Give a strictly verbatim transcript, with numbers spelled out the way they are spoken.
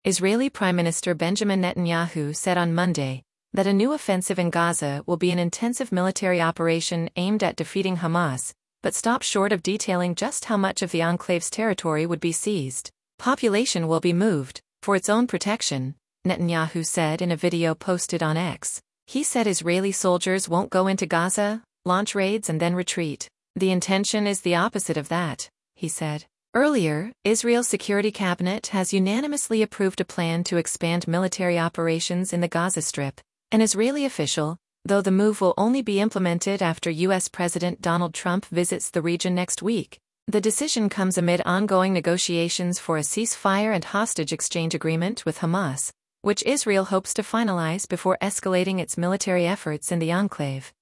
Israeli Prime Minister Benjamin Netanyahu said on Monday that a new offensive in Gaza will be an intensive military operation aimed at defeating Hamas, but stopped short of detailing just how much of the enclave's territory would be seized. Population will be moved, for its own protection, Netanyahu said in a video posted on X. He said Israeli soldiers won't go into Gaza, launch raids and then retreat. The intention is the opposite of that, he said. Earlier, Israel's Security Cabinet has unanimously approved a plan to expand military operations in the Gaza Strip. An Israeli official, though the move will only be implemented after U S President Donald Trump visits the region next week. The decision comes amid ongoing negotiations for a ceasefire and hostage exchange agreement with Hamas, which Israel hopes to finalize before escalating its military efforts in the enclave.